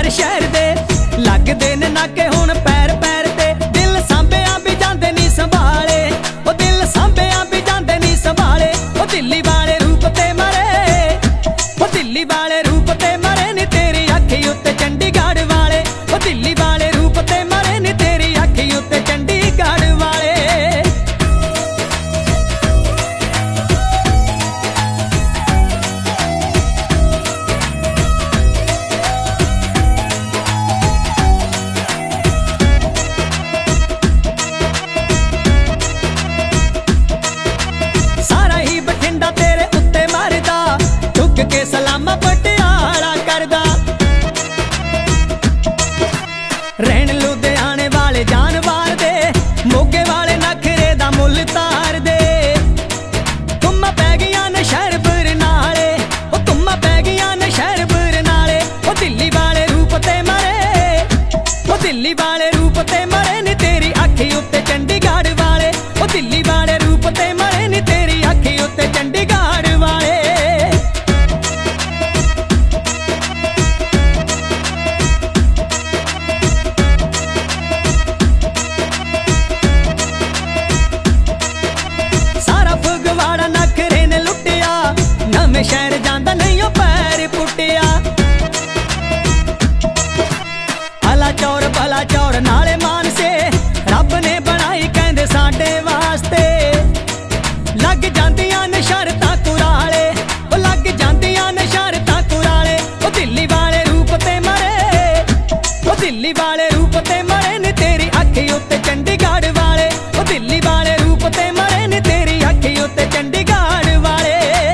हर शहर दे लगदे ने नाके हुण पैर पैर ते। दिल सांभिया भी जांदे नी संभाले, ओ दिल सांभिया भी जांदे नी संभाले। ओ दिल्ली वाले रूप ते मरे, ओ दिल्ली वाले रूप ते मरे नी तेरी अखी उत्ते चंडीगढ़ वाले। ओ दिल्ली वाले रूप ते मरे नी तेरी अखी उत्ते चंडीगढ़ वाले। सारा ही बठिंडा तेरे उत्ते मरदा, झुक के सलामा पटियाला करदा। रहन लुधियाने वाले जानवार दे, मोगे वाले नखरे दा मुल तार दे। तुम पै गईयां ने शहर बरनाले, ओ तुम पै गईयां ने शहर बरनाले। ओ दिल्ली वाले रूप ते मरे, ओ दिल्ली वाले रूप ते मरे नी तेरी अखी उत्ते चंडीगढ़ वाले। ओ दिल्ली वाले रूप ते मरे नी तेरी अखी उत्ते चंडीगढ़ वाले। सारा फगवाड़ा नखरे ने लुटिया, नवें शहर जांदा नहीं ओ पैर पुटिया। अला चौर भला चौर नाले मानसे, रब ने बनाई कहंदे साडे वास्ते। लग जांदियां ने शरतां कुराले, ओ लग जांदियां ने शरतां कुराले। ओ दिल्ली वाले रूप ते मरे, ओ दिल्ली वाले रूप ते मरे नी तेरी अखी उत्ते चंडीगढ़ वाले। ओ दिल्ली वाले रूप ते मरे नी तेरी अखी उत्ते चंडीगढ़ वाले।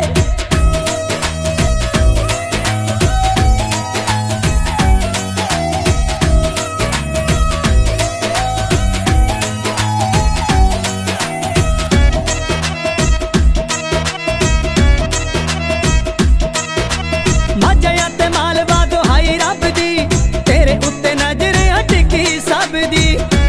माझा ते मालवा दुहाई रब दी, तेरे उत्ते नजर अटकी सब दी।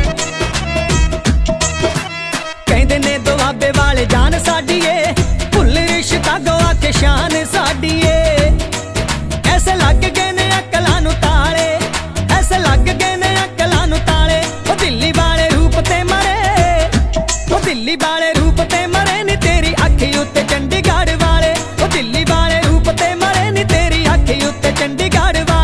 कहंदे ने दुआबे वाले जान साडी ए, भुल रिश्ता गवा के शान साडी ए। ऐसे लग गए ने अकलां नूं ताले, ऐसे लग गए ने अकलां नूं ताले। ओ दिल्ली वाले रूप ते मरे, ओ दिल्ली वाले रूप ते मरे नी तेरी अखी उत्ते चंडीगढ़ वाले। ओ दिल्ली वाले रूप ते मरे नी तेरी अखी उत्ते चंडीगढ़ वाले।